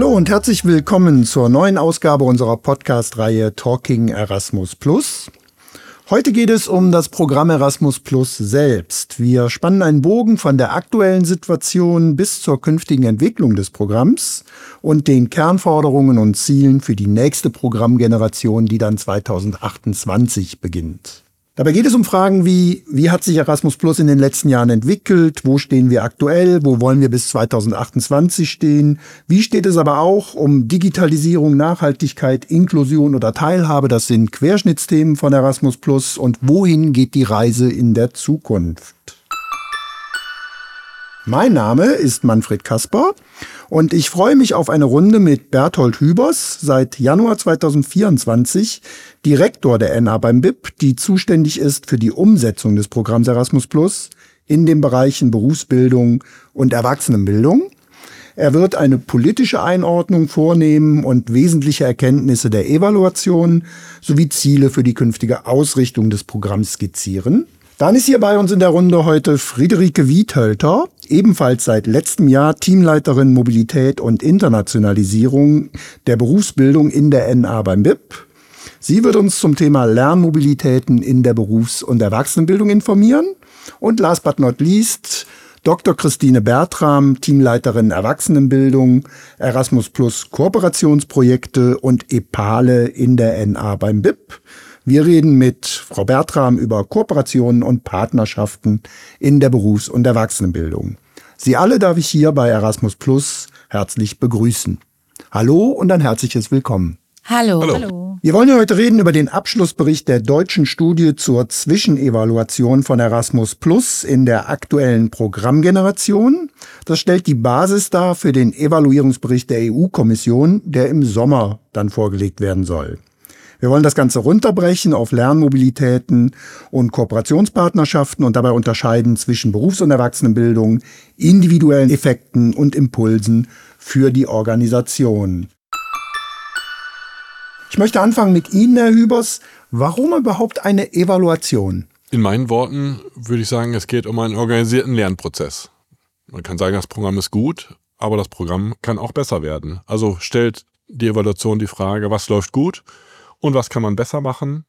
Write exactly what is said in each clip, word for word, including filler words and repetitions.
Hallo und herzlich willkommen zur neuen Ausgabe unserer Podcast-Reihe Talking Erasmus Plus. Heute geht es um das Programm Erasmus Plus selbst. Wir spannen einen Bogen von der aktuellen Situation bis zur künftigen Entwicklung des Programms und den Kernforderungen und Zielen für die nächste Programmgeneration, die dann zweitausendachtundzwanzig beginnt. Dabei geht es um Fragen wie, wie hat sich Erasmus Plus in den letzten Jahren entwickelt, wo stehen wir aktuell, wo wollen wir bis zweitausendachtundzwanzig stehen, wie steht es aber auch um Digitalisierung, Nachhaltigkeit, Inklusion oder Teilhabe, das sind Querschnittsthemen von Erasmus Plus und wohin geht die Reise in der Zukunft. Mein Name ist Manfred Kasper und ich freue mich auf eine Runde mit Berthold Hübers, seit Januar zweitausendvierundzwanzig Direktor der N A beim B I P, die zuständig ist für die Umsetzung des Programms Erasmus Plus in den Bereichen Berufsbildung und Erwachsenenbildung. Er wird eine politische Einordnung vornehmen und wesentliche Erkenntnisse der Evaluation sowie Ziele für die künftige Ausrichtung des Programms skizzieren. Dann ist hier bei uns in der Runde heute Friederike Wiethölter, ebenfalls seit letztem Jahr Teamleiterin Mobilität und Internationalisierung der Berufsbildung in der N A beim B I P. Sie wird uns zum Thema Lernmobilitäten in der Berufs- und Erwachsenenbildung informieren. Und last but not least Doktor Christine Bertram, Teamleiterin Erwachsenenbildung, Erasmus Plus Kooperationsprojekte und EPALE in der N A beim B I P. Wir reden mit Frau Bertram über Kooperationen und Partnerschaften in der Berufs- und Erwachsenenbildung. Sie alle darf ich hier bei Erasmus Plus herzlich begrüßen. Hallo und ein herzliches Willkommen. Hallo. Hallo. Wir wollen ja heute reden über den Abschlussbericht der deutschen Studie zur Zwischenevaluation von Erasmus Plus in der aktuellen Programmgeneration. Das stellt die Basis dar für den Evaluierungsbericht der E U-Kommission, der im Sommer dann vorgelegt werden soll. Wir wollen das Ganze runterbrechen auf Lernmobilitäten und Kooperationspartnerschaften und dabei unterscheiden zwischen Berufs- und Erwachsenenbildung, individuellen Effekten und Impulsen für die Organisation. Ich möchte anfangen mit Ihnen, Herr Hübers. Warum überhaupt eine Evaluation? In meinen Worten würde ich sagen, es geht um einen organisierten Lernprozess. Man kann sagen, das Programm ist gut, aber das Programm kann auch besser werden. Also stellt die Evaluation die Frage, was läuft gut und was kann man besser machen?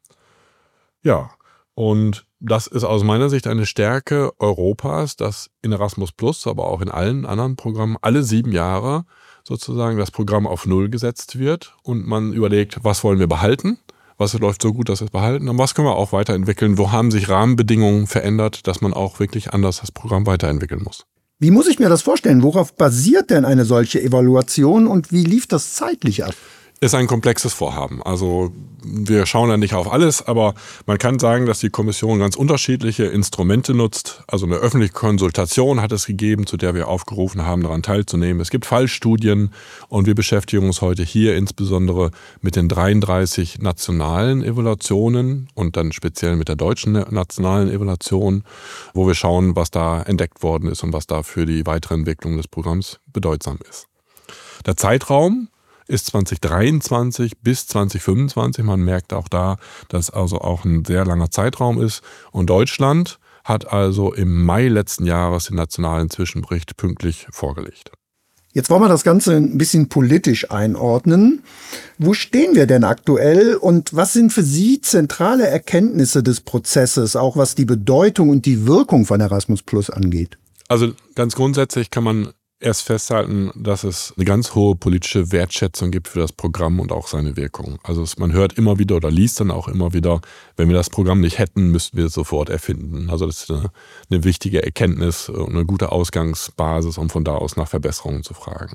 Ja, und das ist aus meiner Sicht eine Stärke Europas, dass in Erasmus Plus, aber auch in allen anderen Programmen alle sieben Jahre sozusagen das Programm auf Null gesetzt wird und man überlegt, was wollen wir behalten, was läuft so gut, dass wir es behalten und was können wir auch weiterentwickeln, wo haben sich Rahmenbedingungen verändert, dass man auch wirklich anders das Programm weiterentwickeln muss. Wie muss ich mir das vorstellen? Worauf basiert denn eine solche Evaluation und wie lief das zeitlich ab? Ist ein komplexes Vorhaben. Also wir schauen da nicht auf alles, aber man kann sagen, dass die Kommission ganz unterschiedliche Instrumente nutzt. Also eine öffentliche Konsultation hat es gegeben, zu der wir aufgerufen haben, daran teilzunehmen. Es gibt Fallstudien und wir beschäftigen uns heute hier insbesondere mit den dreiunddreißig nationalen Evaluationen und dann speziell mit der deutschen nationalen Evaluation, wo wir schauen, was da entdeckt worden ist und was da für die weitere Entwicklung des Programms bedeutsam ist. Der Zeitraum ist zweitausenddreiundzwanzig bis zweitausendfünfundzwanzig. Man merkt auch da, dass also auch ein sehr langer Zeitraum ist. Und Deutschland hat also im Mai letzten Jahres den nationalen Zwischenbericht pünktlich vorgelegt. Jetzt wollen wir das Ganze ein bisschen politisch einordnen. Wo stehen wir denn aktuell und was sind für Sie zentrale Erkenntnisse des Prozesses, auch was die Bedeutung und die Wirkung von Erasmus Plus angeht? Also ganz grundsätzlich kann man erst festhalten, dass es eine ganz hohe politische Wertschätzung gibt für das Programm und auch seine Wirkung. Also man hört immer wieder oder liest dann auch immer wieder, wenn wir das Programm nicht hätten, müssten wir es sofort erfinden. Also das ist eine, eine wichtige Erkenntnis und eine gute Ausgangsbasis, um von da aus nach Verbesserungen zu fragen.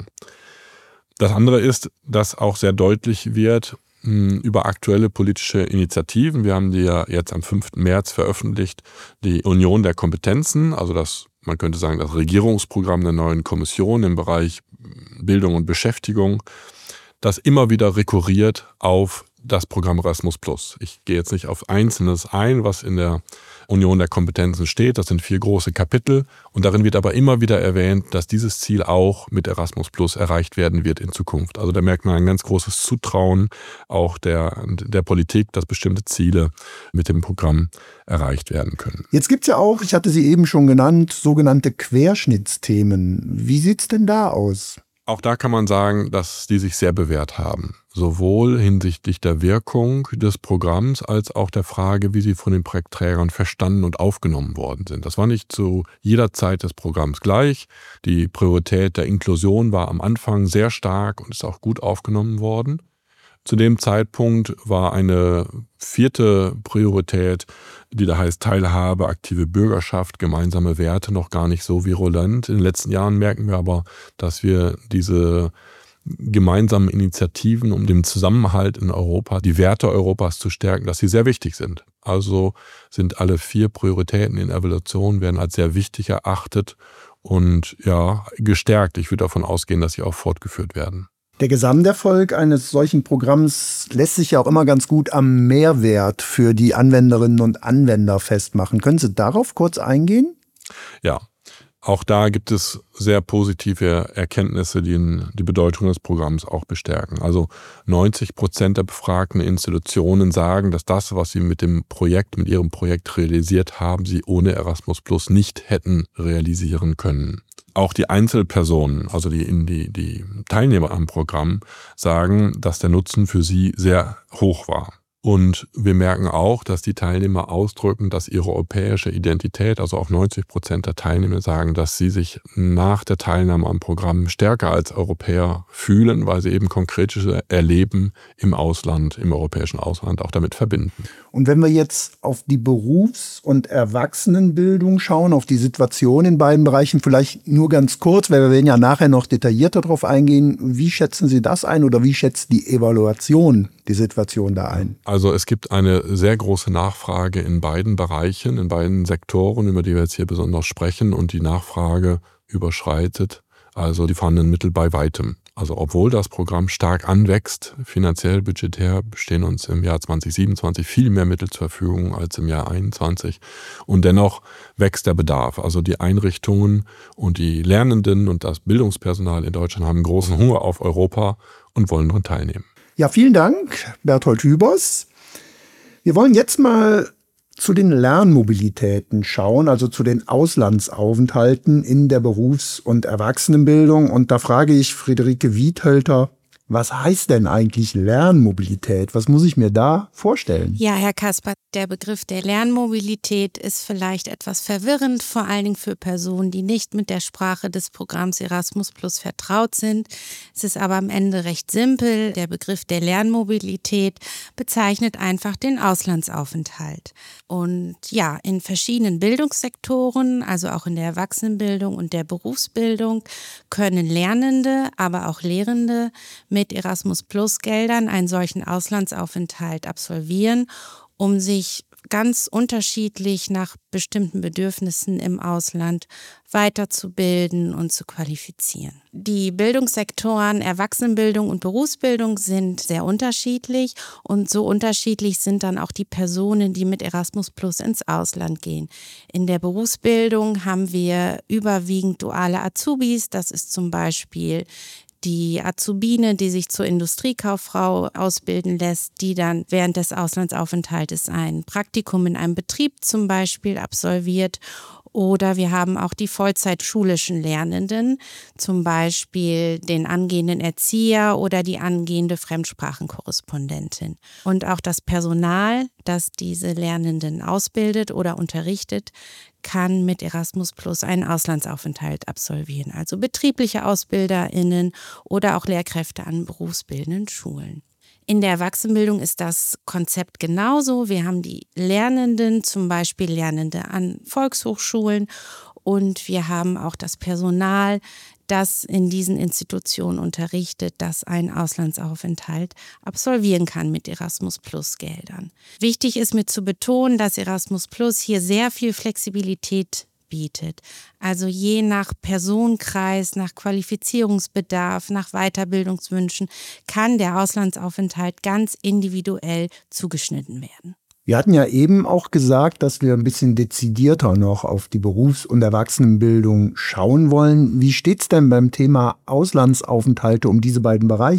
Das andere ist, dass auch sehr deutlich wird mh, über aktuelle politische Initiativen. Wir haben die ja jetzt am fünften März veröffentlicht, die Union der Kompetenzen, also das man könnte sagen, das Regierungsprogramm der neuen Kommission im Bereich Bildung und Beschäftigung, das immer wieder rekurriert auf das Programm Erasmus Plus. Ich gehe jetzt nicht auf Einzelnes ein, was in der Union der Kompetenzen steht. Das sind vier große Kapitel. Und darin wird aber immer wieder erwähnt, dass dieses Ziel auch mit Erasmus Plus erreicht werden wird in Zukunft. Also da merkt man ein ganz großes Zutrauen auch der, der Politik, dass bestimmte Ziele mit dem Programm erreicht werden können. Jetzt gibt es ja auch, ich hatte sie eben schon genannt, sogenannte Querschnittsthemen. Wie sieht es denn da aus? Auch da kann man sagen, dass die sich sehr bewährt haben. Sowohl hinsichtlich der Wirkung des Programms als auch der Frage, wie sie von den Projektträgern verstanden und aufgenommen worden sind. Das war nicht zu jeder Zeit des Programms gleich. Die Priorität der Inklusion war am Anfang sehr stark und ist auch gut aufgenommen worden. Zu dem Zeitpunkt war eine vierte Priorität, die da heißt Teilhabe, aktive Bürgerschaft, gemeinsame Werte, noch gar nicht so virulent. In den letzten Jahren merken wir aber, dass wir diese gemeinsamen Initiativen, um den Zusammenhalt in Europa, die Werte Europas zu stärken, dass sie sehr wichtig sind. Also sind alle vier Prioritäten in Evaluation, werden als sehr wichtig erachtet und ja, gestärkt. Ich würde davon ausgehen, dass sie auch fortgeführt werden. Der Gesamterfolg eines solchen Programms lässt sich ja auch immer ganz gut am Mehrwert für die Anwenderinnen und Anwender festmachen. Können Sie darauf kurz eingehen? Ja, auch da gibt es sehr positive Erkenntnisse, die die Bedeutung des Programms auch bestärken. Also neunzig Prozent der befragten Institutionen sagen, dass das, was sie mit dem Projekt, mit ihrem Projekt realisiert haben, sie ohne Erasmus Plus nicht hätten realisieren können. Auch die Einzelpersonen, also die, die, die Teilnehmer am Programm, sagen, dass der Nutzen für sie sehr hoch war. Und wir merken auch, dass die Teilnehmer ausdrücken, dass ihre europäische Identität, also auch neunzig Prozent der Teilnehmer sagen, dass sie sich nach der Teilnahme am Programm stärker als Europäer fühlen, weil sie eben konkretes Erleben im Ausland, im europäischen Ausland auch damit verbinden. Und wenn wir jetzt auf die Berufs- und Erwachsenenbildung schauen, auf die Situation in beiden Bereichen, vielleicht nur ganz kurz, weil wir werden ja nachher noch detaillierter darauf eingehen. Wie schätzen Sie das ein oder wie schätzt die Evaluation die Situation da ein? Also es gibt eine sehr große Nachfrage in beiden Bereichen, in beiden Sektoren, über die wir jetzt hier besonders sprechen. Und die Nachfrage überschreitet also die vorhandenen Mittel bei weitem. Also obwohl das Programm stark anwächst, finanziell, budgetär, stehen uns im Jahr zwanzig siebenundzwanzig viel mehr Mittel zur Verfügung als im Jahr einundzwanzig. Und dennoch wächst der Bedarf. Also die Einrichtungen und die Lernenden und das Bildungspersonal in Deutschland haben großen Hunger auf Europa und wollen daran teilnehmen. Ja, vielen Dank, Berthold Hübers. Wir wollen jetzt mal zu den Lernmobilitäten schauen, also zu den Auslandsaufenthalten in der Berufs- und Erwachsenenbildung. Und da frage ich Friederike Wiedhölter, was heißt denn eigentlich Lernmobilität? Was muss ich mir da vorstellen? Ja, Herr Kasper, der Begriff der Lernmobilität ist vielleicht etwas verwirrend, vor allen Dingen für Personen, die nicht mit der Sprache des Programms Erasmus Plus vertraut sind. Es ist aber am Ende recht simpel. Der Begriff der Lernmobilität bezeichnet einfach den Auslandsaufenthalt. Und ja, in verschiedenen Bildungssektoren, also auch in der Erwachsenenbildung und der Berufsbildung, können Lernende, aber auch Lehrende mit Erasmus Plus Geldern einen solchen Auslandsaufenthalt absolvieren, um sich ganz unterschiedlich nach bestimmten Bedürfnissen im Ausland weiterzubilden und zu qualifizieren. Die Bildungssektoren Erwachsenenbildung und Berufsbildung sind sehr unterschiedlich und so unterschiedlich sind dann auch die Personen, die mit Erasmus Plus ins Ausland gehen. In der Berufsbildung haben wir überwiegend duale Azubis, das ist zum Beispiel die Azubine, die sich zur Industriekauffrau ausbilden lässt, die dann während des Auslandsaufenthaltes ein Praktikum in einem Betrieb zum Beispiel absolviert. Oder wir haben auch die vollzeitschulischen Lernenden, zum Beispiel den angehenden Erzieher oder die angehende Fremdsprachenkorrespondentin. Und auch das Personal, das diese Lernenden ausbildet oder unterrichtet, kann mit Erasmus Plus einen Auslandsaufenthalt absolvieren. Also betriebliche AusbilderInnen oder auch Lehrkräfte an berufsbildenden Schulen. In der Erwachsenenbildung ist das Konzept genauso. Wir haben die Lernenden, zum Beispiel Lernende an Volkshochschulen, und wir haben auch das Personal, das in diesen Institutionen unterrichtet, das einen Auslandsaufenthalt absolvieren kann mit Erasmus Plus Geldern. Wichtig ist mir zu betonen, dass Erasmus Plus hier sehr viel Flexibilität bietet. Also je nach Personenkreis, nach Qualifizierungsbedarf, nach Weiterbildungswünschen kann der Auslandsaufenthalt ganz individuell zugeschnitten werden. Wir hatten ja eben auch gesagt, dass wir ein bisschen dezidierter noch auf die Berufs- und Erwachsenenbildung schauen wollen. Wie steht's denn beim Thema Auslandsaufenthalte um diese beiden Bereiche?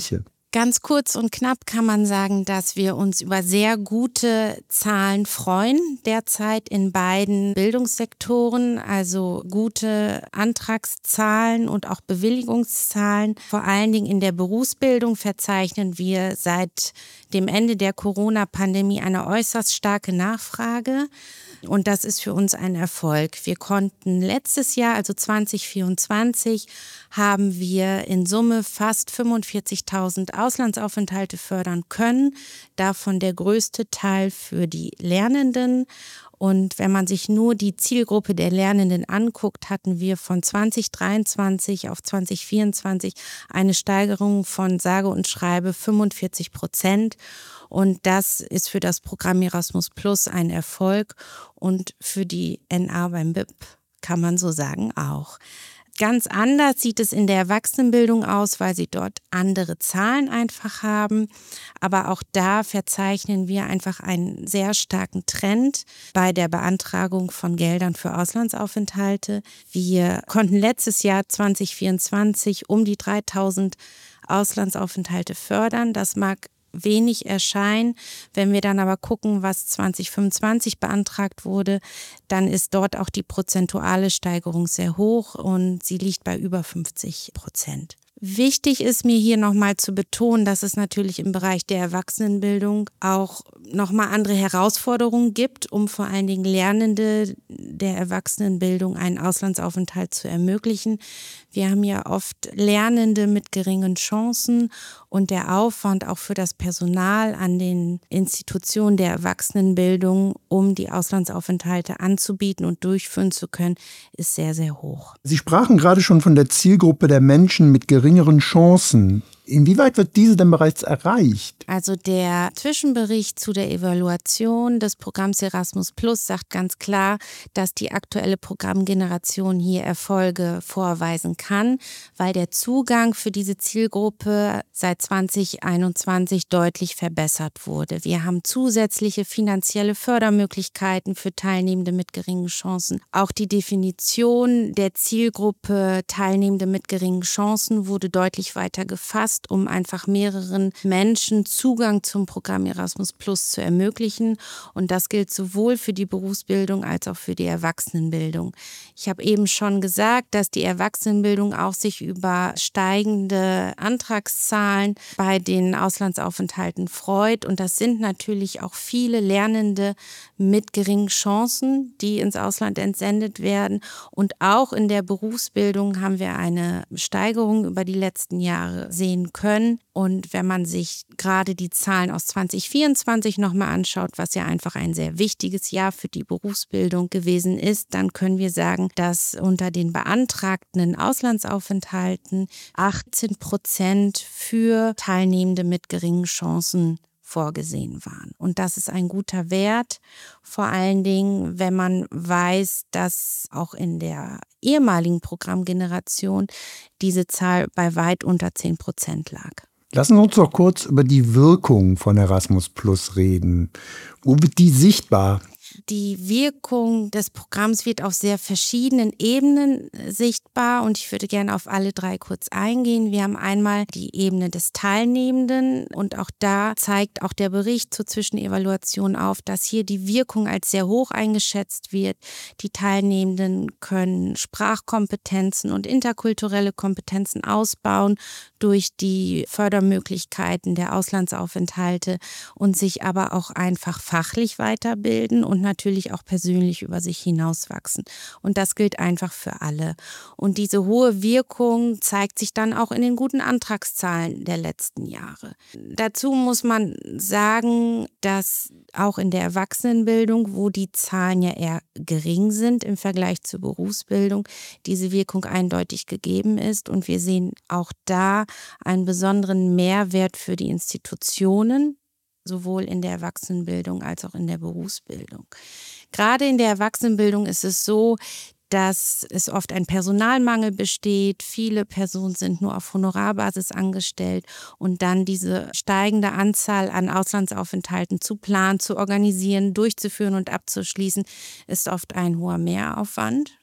Ganz kurz und knapp kann man sagen, dass wir uns über sehr gute Zahlen freuen, derzeit in beiden Bildungssektoren, also gute Antragszahlen und auch Bewilligungszahlen. Vor allen Dingen in der Berufsbildung verzeichnen wir seit dem Ende der Corona-Pandemie eine äußerst starke Nachfrage. Und das ist für uns ein Erfolg. Wir konnten letztes Jahr, also zwanzig vierundzwanzig, haben wir in Summe fast fünfundvierzigtausend Auslandsaufenthalte fördern können. Davon der größte Teil für die Lernenden. Und wenn man sich nur die Zielgruppe der Lernenden anguckt, hatten wir von zwanzig dreiundzwanzig auf zwanzig vierundzwanzig eine Steigerung von sage und schreibe fünfundvierzig Prozent. Und das ist für das Programm Erasmus Plus ein Erfolg und für die N A beim B I P kann man so sagen auch. Ganz anders sieht es in der Erwachsenenbildung aus, weil sie dort andere Zahlen einfach haben. Aber auch da verzeichnen wir einfach einen sehr starken Trend bei der Beantragung von Geldern für Auslandsaufenthalte. Wir konnten letztes Jahr zwanzig vierundzwanzig um die dreitausend Auslandsaufenthalte fördern. Das mag wenig erscheinen. Wenn wir dann aber gucken, was zwanzig fünfundzwanzig beantragt wurde, dann ist dort auch die prozentuale Steigerung sehr hoch und sie liegt bei über fünfzig Prozent. Wichtig ist mir hier nochmal zu betonen, dass es natürlich im Bereich der Erwachsenenbildung auch nochmal andere Herausforderungen gibt, um vor allen Dingen Lernende der Erwachsenenbildung einen Auslandsaufenthalt zu ermöglichen. Wir haben ja oft Lernende mit geringen Chancen und der Aufwand auch für das Personal an den Institutionen der Erwachsenenbildung, um die Auslandsaufenthalte anzubieten und durchführen zu können, ist sehr, sehr hoch. Sie sprachen gerade schon von der Zielgruppe der Menschen mit geringeren Chancen. Inwieweit wird diese denn bereits erreicht? Also der Zwischenbericht zu der Evaluation des Programms Erasmus Plus sagt ganz klar, dass die aktuelle Programmgeneration hier Erfolge vorweisen kann, weil der Zugang für diese Zielgruppe seit zwanzig einundzwanzig deutlich verbessert wurde. Wir haben zusätzliche finanzielle Fördermöglichkeiten für Teilnehmende mit geringen Chancen. Auch die Definition der Zielgruppe Teilnehmende mit geringen Chancen wurde deutlich weiter gefasst, um einfach mehreren Menschen Zugang zum Programm Erasmus Plus zu ermöglichen. Und das gilt sowohl für die Berufsbildung als auch für die Erwachsenenbildung. Ich habe eben schon gesagt, dass die Erwachsenenbildung auch sich über steigende Antragszahlen bei den Auslandsaufenthalten freut. Und das sind natürlich auch viele Lernende mit geringen Chancen, die ins Ausland entsendet werden. Und auch in der Berufsbildung haben wir eine Steigerung über die letzten Jahre sehen können. Und wenn man sich gerade die Zahlen aus zwanzig vierundzwanzig nochmal anschaut, was ja einfach ein sehr wichtiges Jahr für die Berufsbildung gewesen ist, dann können wir sagen, dass unter den beantragten Auslandsaufenthalten achtzehn Prozent für Teilnehmende mit geringen Chancen vorgesehen waren. Und das ist ein guter Wert, vor allen Dingen, wenn man weiß, dass auch in der ehemaligen Programmgeneration diese Zahl bei weit unter zehn Prozent lag. Lassen Sie uns doch kurz über die Wirkung von Erasmus Plus reden. Wo wird die sichtbar? Die Wirkung des Programms wird auf sehr verschiedenen Ebenen sichtbar und ich würde gerne auf alle drei kurz eingehen. Wir haben einmal die Ebene des Teilnehmenden und auch da zeigt auch der Bericht zur Zwischenevaluation auf, dass hier die Wirkung als sehr hoch eingeschätzt wird. Die Teilnehmenden können Sprachkompetenzen und interkulturelle Kompetenzen ausbauen durch die Fördermöglichkeiten der Auslandsaufenthalte und sich aber auch einfach fachlich weiterbilden und natürlich auch persönlich über sich hinauswachsen. Und das gilt einfach für alle. Und diese hohe Wirkung zeigt sich dann auch in den guten Antragszahlen der letzten Jahre. Dazu muss man sagen, dass auch in der Erwachsenenbildung, wo die Zahlen ja eher gering sind im Vergleich zur Berufsbildung, diese Wirkung eindeutig gegeben ist. Und wir sehen auch da einen besonderen Mehrwert für die Institutionen, sowohl in der Erwachsenenbildung als auch in der Berufsbildung. Gerade in der Erwachsenenbildung ist es so, dass es oft ein Personalmangel besteht. Viele Personen sind nur auf Honorarbasis angestellt und dann diese steigende Anzahl an Auslandsaufenthalten zu planen, zu organisieren, durchzuführen und abzuschließen, ist oft ein hoher Mehraufwand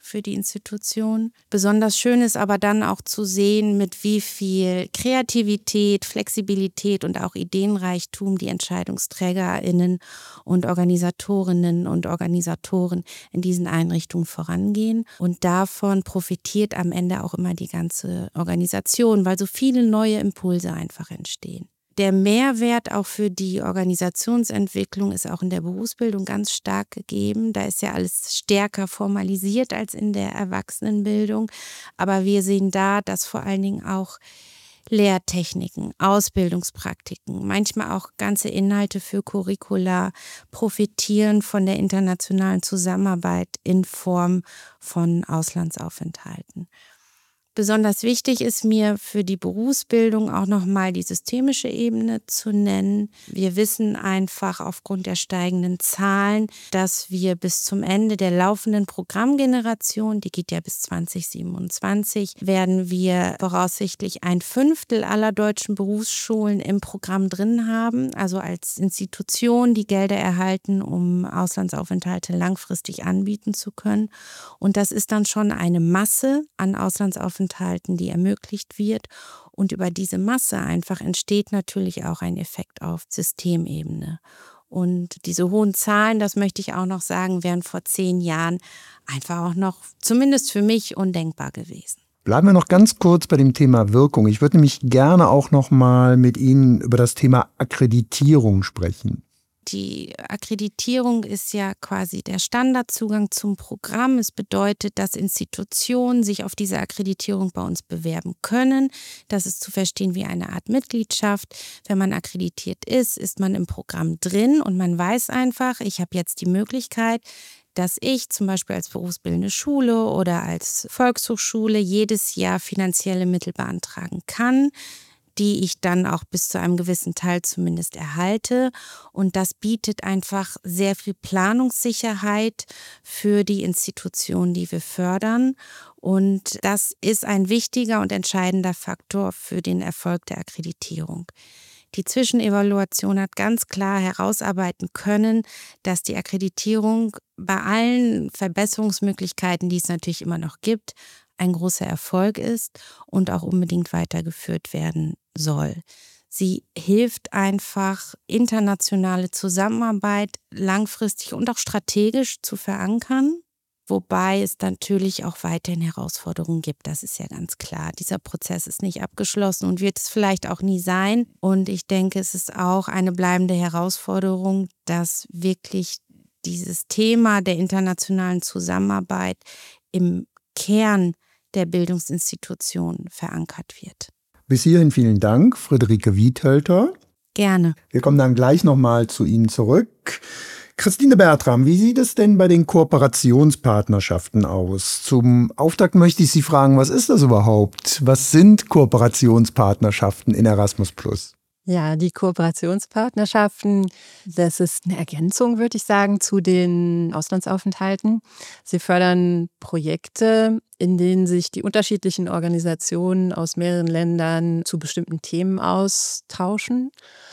für die Institution. Besonders schön ist aber dann auch zu sehen, mit wie viel Kreativität, Flexibilität und auch Ideenreichtum die EntscheidungsträgerInnen und Organisatorinnen und Organisatoren in diesen Einrichtungen vorangehen. Und davon profitiert am Ende auch immer die ganze Organisation, weil so viele neue Impulse einfach entstehen. Der Mehrwert auch für die Organisationsentwicklung ist auch in der Berufsbildung ganz stark gegeben. Da ist ja alles stärker formalisiert als in der Erwachsenenbildung. Aber wir sehen da, dass vor allen Dingen auch Lehrtechniken, Ausbildungspraktiken, manchmal auch ganze Inhalte für Curricula profitieren von der internationalen Zusammenarbeit in Form von Auslandsaufenthalten. Besonders wichtig ist mir für die Berufsbildung auch nochmal die systemische Ebene zu nennen. Wir wissen einfach aufgrund der steigenden Zahlen, dass wir bis zum Ende der laufenden Programmgeneration, die geht ja bis zwanzig siebenundzwanzig, werden wir voraussichtlich ein Fünftel aller deutschen Berufsschulen im Programm drin haben, also als Institution, die Gelder erhalten, um Auslandsaufenthalte langfristig anbieten zu können. Und das ist dann schon eine Masse an Auslandsaufenthalten, die ermöglicht wird. Und über diese Masse einfach entsteht natürlich auch ein Effekt auf Systemebene. Und diese hohen Zahlen, das möchte ich auch noch sagen, wären vor zehn Jahren einfach auch noch, zumindest für mich, undenkbar gewesen. Bleiben wir noch ganz kurz bei dem Thema Wirkung. Ich würde nämlich gerne auch noch mal mit Ihnen über das Thema Akkreditierung sprechen. Die Akkreditierung ist ja quasi der Standardzugang zum Programm. Es bedeutet, dass Institutionen sich auf diese Akkreditierung bei uns bewerben können. Das ist zu verstehen wie eine Art Mitgliedschaft. Wenn man akkreditiert ist, ist man im Programm drin und man weiß einfach, ich habe jetzt die Möglichkeit, dass ich zum Beispiel als berufsbildende Schule oder als Volkshochschule jedes Jahr finanzielle Mittel beantragen kann, die ich dann auch bis zu einem gewissen Teil zumindest erhalte. Und das bietet einfach sehr viel Planungssicherheit für die Institutionen, die wir fördern. Und das ist ein wichtiger und entscheidender Faktor für den Erfolg der Akkreditierung. Die Zwischenevaluation hat ganz klar herausarbeiten können, dass die Akkreditierung bei allen Verbesserungsmöglichkeiten, die es natürlich immer noch gibt, ein großer Erfolg ist und auch unbedingt weitergeführt werden soll. Sie hilft einfach, internationale Zusammenarbeit langfristig und auch strategisch zu verankern, wobei es natürlich auch weiterhin Herausforderungen gibt. Das ist ja ganz klar. Dieser Prozess ist nicht abgeschlossen und wird es vielleicht auch nie sein. Und ich denke, es ist auch eine bleibende Herausforderung, dass wirklich dieses Thema der internationalen Zusammenarbeit im Kern der Bildungsinstitution verankert wird. Bis hierhin vielen Dank, Friederike Wiethölter. Gerne. Wir kommen dann gleich nochmal zu Ihnen zurück. Christine Bertram, wie sieht es denn bei den Kooperationspartnerschaften aus? Zum Auftakt möchte ich Sie fragen, was ist das überhaupt? Was sind Kooperationspartnerschaften in Erasmus Plus? Ja, die Kooperationspartnerschaften, das ist eine Ergänzung, würde ich sagen, zu den Auslandsaufenthalten. Sie fördern Projekte, in denen sich die unterschiedlichen Organisationen aus mehreren Ländern zu bestimmten Themen austauschen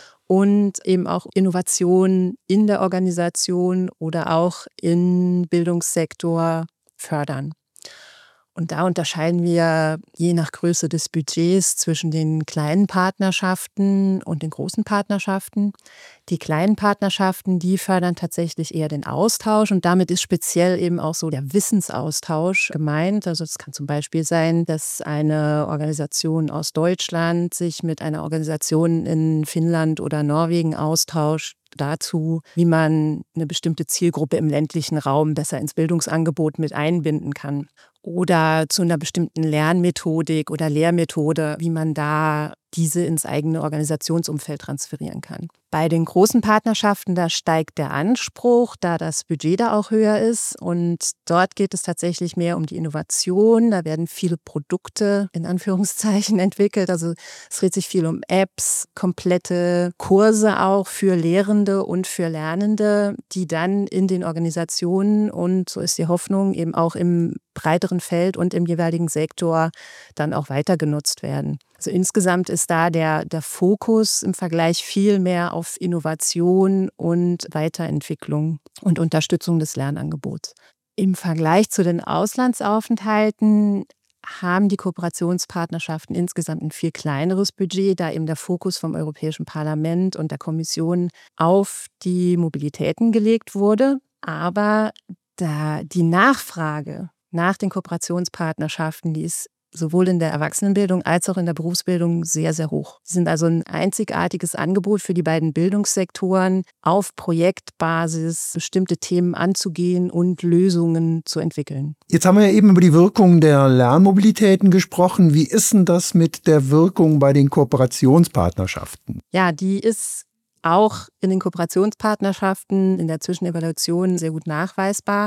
und eben auch Innovationen in der Organisation oder auch im Bildungssektor fördern. Und da unterscheiden wir je nach Größe des Budgets zwischen den kleinen Partnerschaften und den großen Partnerschaften. Die kleinen Partnerschaften, die fördern tatsächlich eher den Austausch und damit ist speziell eben auch so der Wissensaustausch gemeint. Also es kann zum Beispiel sein, dass eine Organisation aus Deutschland sich mit einer Organisation in Finnland oder Norwegen austauscht dazu, wie man eine bestimmte Zielgruppe im ländlichen Raum besser ins Bildungsangebot mit einbinden kann. Oder zu einer bestimmten Lernmethodik oder Lehrmethode, wie man da diese ins eigene Organisationsumfeld transferieren kann. Bei den großen Partnerschaften, da steigt der Anspruch, da das Budget da auch höher ist. Und dort geht es tatsächlich mehr um die Innovation. Da werden viele Produkte in Anführungszeichen entwickelt. Also es dreht sich viel um Apps, komplette Kurse auch für Lehrende und für Lernende, die dann in den Organisationen und so ist die Hoffnung eben auch im breiteren Feld und im jeweiligen Sektor dann auch weiter genutzt werden. Also insgesamt ist da der, der Fokus im Vergleich viel mehr auf Innovation und Weiterentwicklung und Unterstützung des Lernangebots. Im Vergleich zu den Auslandsaufenthalten haben die Kooperationspartnerschaften insgesamt ein viel kleineres Budget, da eben der Fokus vom Europäischen Parlament und der Kommission auf die Mobilitäten gelegt wurde. Aber da die Nachfrage nach den Kooperationspartnerschaften, die ist sowohl in der Erwachsenenbildung als auch in der Berufsbildung sehr, sehr hoch. Sie sind also ein einzigartiges Angebot für die beiden Bildungssektoren, auf Projektbasis bestimmte Themen anzugehen und Lösungen zu entwickeln. Jetzt haben wir ja eben über die Wirkung der Lernmobilitäten gesprochen. Wie ist denn das mit der Wirkung bei den Kooperationspartnerschaften? Ja, die ist auch in den Kooperationspartnerschaften in der Zwischenevaluation sehr gut nachweisbar,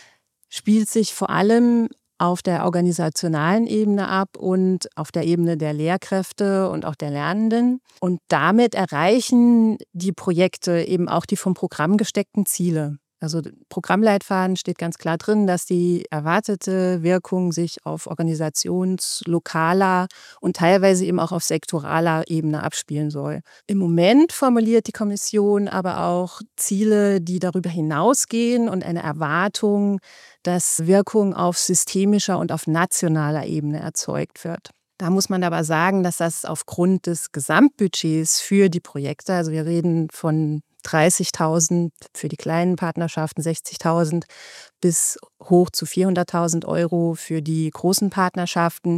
spielt sich vor allem auf der organisationalen Ebene ab und auf der Ebene der Lehrkräfte und auch der Lernenden. Und damit erreichen die Projekte eben auch die vom Programm gesteckten Ziele. Also Programmleitfaden steht ganz klar drin, dass die erwartete Wirkung sich auf organisationslokaler und teilweise eben auch auf sektoraler Ebene abspielen soll. Im Moment formuliert die Kommission aber auch Ziele, die darüber hinausgehen und eine Erwartung, dass Wirkung auf systemischer und auf nationaler Ebene erzeugt wird. Da muss man aber sagen, dass das aufgrund des Gesamtbudgets für die Projekte, also wir reden von dreißigtausend für die kleinen Partnerschaften, sechzigtausend bis hoch zu vierhunderttausend Euro für die großen Partnerschaften,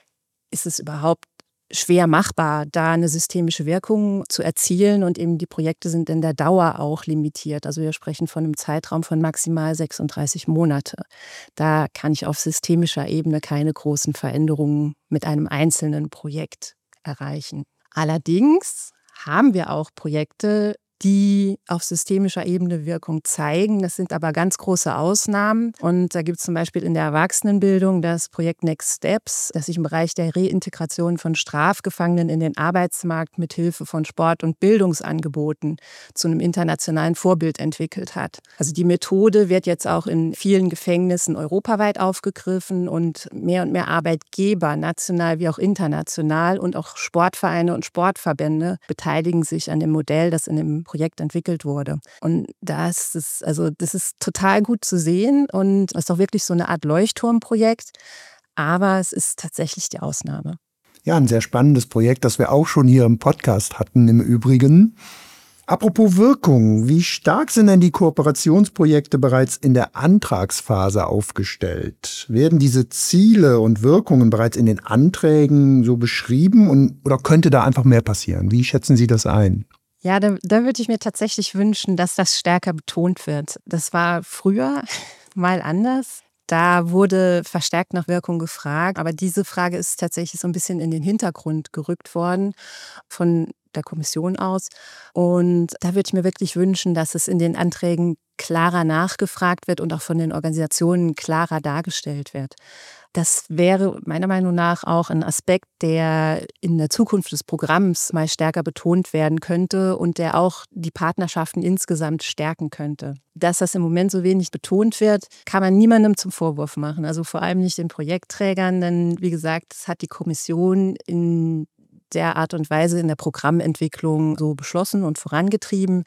ist es überhaupt schwer machbar, da eine systemische Wirkung zu erzielen, und eben die Projekte sind in der Dauer auch limitiert. Also wir sprechen von einem Zeitraum von maximal sechsunddreißig Monate. Da kann ich auf systemischer Ebene keine großen Veränderungen mit einem einzelnen Projekt erreichen. Allerdings haben wir auch Projekte, die auf systemischer Ebene Wirkung zeigen. Das sind aber ganz große Ausnahmen. Und da gibt es zum Beispiel in der Erwachsenenbildung das Projekt Next Steps, das sich im Bereich der Reintegration von Strafgefangenen in den Arbeitsmarkt mit Hilfe von Sport- und Bildungsangeboten zu einem internationalen Vorbild entwickelt hat. Also die Methode wird jetzt auch in vielen Gefängnissen europaweit aufgegriffen und mehr und mehr Arbeitgeber, national wie auch international, und auch Sportvereine und Sportverbände beteiligen sich an dem Modell, das in dem Projekt entwickelt wurde. Und das ist, also das ist total gut zu sehen und es ist auch wirklich so eine Art Leuchtturmprojekt, aber es ist tatsächlich die Ausnahme. Ja, ein sehr spannendes Projekt, das wir auch schon hier im Podcast hatten im Übrigen. Apropos Wirkung, wie stark sind denn die Kooperationsprojekte bereits in der Antragsphase aufgestellt? Werden diese Ziele und Wirkungen bereits in den Anträgen so beschrieben und, oder könnte da einfach mehr passieren? Wie schätzen Sie das ein? Ja, da, da würde ich mir tatsächlich wünschen, dass das stärker betont wird. Das war früher mal anders. Da wurde verstärkt nach Wirkung gefragt. Aber diese Frage ist tatsächlich so ein bisschen in den Hintergrund gerückt worden von der Kommission aus. Und da würde ich mir wirklich wünschen, dass es in den Anträgen klarer nachgefragt wird und auch von den Organisationen klarer dargestellt wird. Das wäre meiner Meinung nach auch ein Aspekt, der in der Zukunft des Programms mal stärker betont werden könnte und der auch die Partnerschaften insgesamt stärken könnte. Dass das im Moment so wenig betont wird, kann man niemandem zum Vorwurf machen. Also vor allem nicht den Projektträgern, denn wie gesagt, das hat die Kommission in der Art und Weise in der Programmentwicklung so beschlossen und vorangetrieben.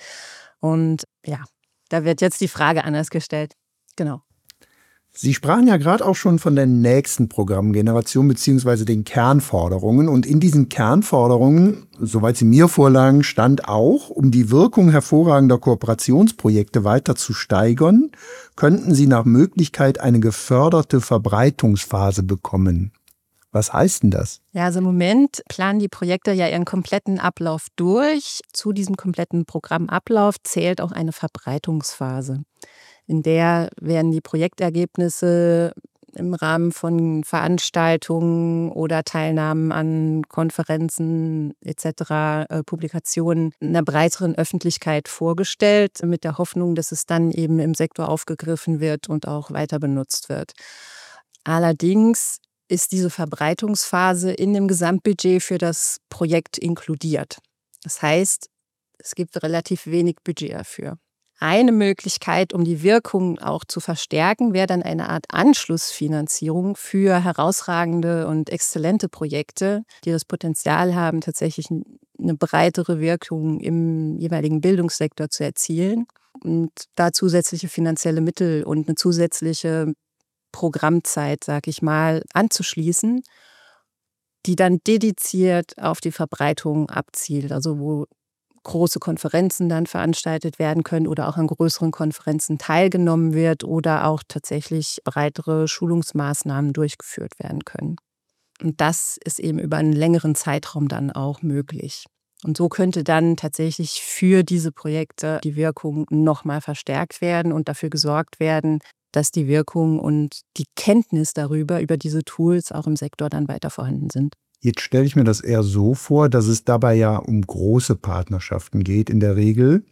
Und ja, da wird jetzt die Frage anders gestellt. Genau. Sie sprachen ja gerade auch schon von der nächsten Programmgeneration bzw. den Kernforderungen. Und in diesen Kernforderungen, soweit sie mir vorlagen, stand auch, um die Wirkung hervorragender Kooperationsprojekte weiter zu steigern, könnten sie nach Möglichkeit eine geförderte Verbreitungsphase bekommen. Was heißt denn das? Ja, also im Moment planen die Projekte ja ihren kompletten Ablauf durch. Zu diesem kompletten Programmablauf zählt auch eine Verbreitungsphase. In der werden die Projektergebnisse im Rahmen von Veranstaltungen oder Teilnahmen an Konferenzen et cetera, äh, Publikationen einer breiteren Öffentlichkeit vorgestellt, mit der Hoffnung, dass es dann eben im Sektor aufgegriffen wird und auch weiter benutzt wird. Allerdings ist diese Verbreitungsphase in dem Gesamtbudget für das Projekt inkludiert. Das heißt, es gibt relativ wenig Budget dafür. Eine Möglichkeit, um die Wirkung auch zu verstärken, wäre dann eine Art Anschlussfinanzierung für herausragende und exzellente Projekte, die das Potenzial haben, tatsächlich eine breitere Wirkung im jeweiligen Bildungssektor zu erzielen und da zusätzliche finanzielle Mittel und eine zusätzliche Programmzeit, sag ich mal, anzuschließen, die dann dediziert auf die Verbreitung abzielt, also wo große Konferenzen dann veranstaltet werden können oder auch an größeren Konferenzen teilgenommen wird oder auch tatsächlich breitere Schulungsmaßnahmen durchgeführt werden können. Und das ist eben über einen längeren Zeitraum dann auch möglich. Und so könnte dann tatsächlich für diese Projekte die Wirkung nochmal verstärkt werden und dafür gesorgt werden, dass die Wirkung und die Kenntnis darüber, über diese Tools auch im Sektor dann weiter vorhanden sind. Jetzt stelle ich mir das eher so vor, dass es dabei ja um große Partnerschaften geht in der Regel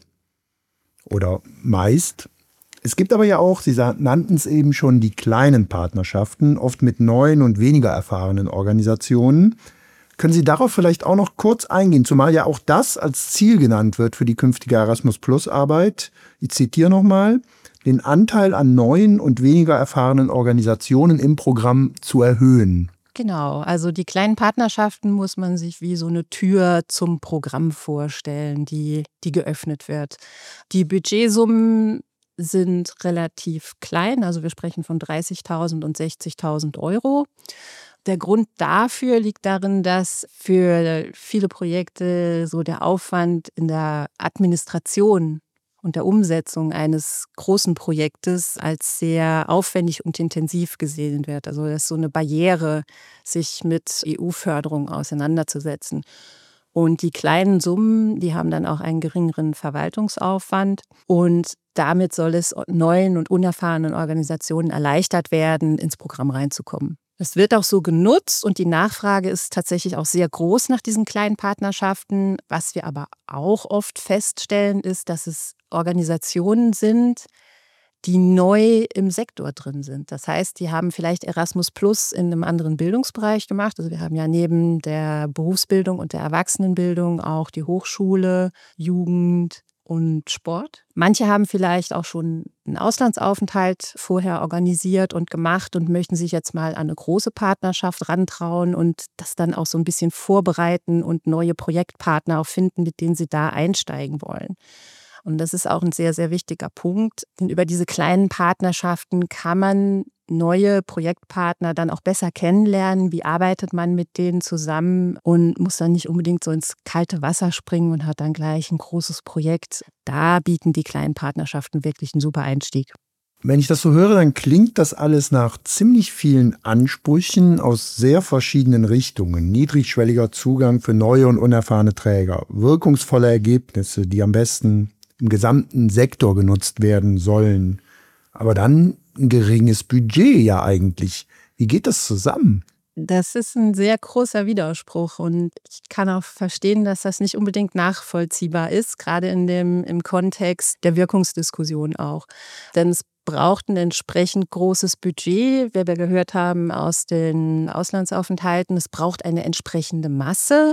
oder meist. Es gibt aber ja auch, Sie nannten es eben schon, die kleinen Partnerschaften, oft mit neuen und weniger erfahrenen Organisationen. Können Sie darauf vielleicht auch noch kurz eingehen, zumal ja auch das als Ziel genannt wird für die künftige Erasmus-Plus-Arbeit. Ich zitiere nochmal, den Anteil an neuen und weniger erfahrenen Organisationen im Programm zu erhöhen. Genau, also die kleinen Partnerschaften muss man sich wie so eine Tür zum Programm vorstellen, die, die geöffnet wird. Die Budgetsummen sind relativ klein, also wir sprechen von dreißigtausend und sechzigtausend Euro. Der Grund dafür liegt darin, dass für viele Projekte so der Aufwand in der Administration und der Umsetzung eines großen Projektes als sehr aufwendig und intensiv gesehen wird. Also das ist so eine Barriere, sich mit E U-Förderung auseinanderzusetzen. Und die kleinen Summen, die haben dann auch einen geringeren Verwaltungsaufwand. Und damit soll es neuen und unerfahrenen Organisationen erleichtert werden, ins Programm reinzukommen. Es wird auch so genutzt und die Nachfrage ist tatsächlich auch sehr groß nach diesen kleinen Partnerschaften. Was wir aber auch oft feststellen, ist, dass es Organisationen sind, die neu im Sektor drin sind. Das heißt, die haben vielleicht Erasmus Plus in einem anderen Bildungsbereich gemacht. Also wir haben ja neben der Berufsbildung und der Erwachsenenbildung auch die Hochschule, Jugend und Sport. Manche haben vielleicht auch schon einen Auslandsaufenthalt vorher organisiert und gemacht und möchten sich jetzt mal an eine große Partnerschaft rantrauen und das dann auch so ein bisschen vorbereiten und neue Projektpartner auch finden, mit denen sie da einsteigen wollen. Und das ist auch ein sehr, sehr wichtiger Punkt. Denn über diese kleinen Partnerschaften kann man neue Projektpartner dann auch besser kennenlernen. Wie arbeitet man mit denen zusammen und muss dann nicht unbedingt so ins kalte Wasser springen und hat dann gleich ein großes Projekt. Da bieten die kleinen Partnerschaften wirklich einen super Einstieg. Wenn ich das so höre, dann klingt das alles nach ziemlich vielen Ansprüchen aus sehr verschiedenen Richtungen. Niedrigschwelliger Zugang für neue und unerfahrene Träger, wirkungsvolle Ergebnisse, die am besten im gesamten Sektor genutzt werden sollen. Aber dann ein geringes Budget ja eigentlich. Wie geht das zusammen? Das ist ein sehr großer Widerspruch und ich kann auch verstehen, dass das nicht unbedingt nachvollziehbar ist, gerade in dem, im Kontext der Wirkungsdiskussion auch. Denn es braucht ein entsprechend großes Budget, wie wir gehört haben aus den Auslandsaufenthalten. Es braucht eine entsprechende Masse,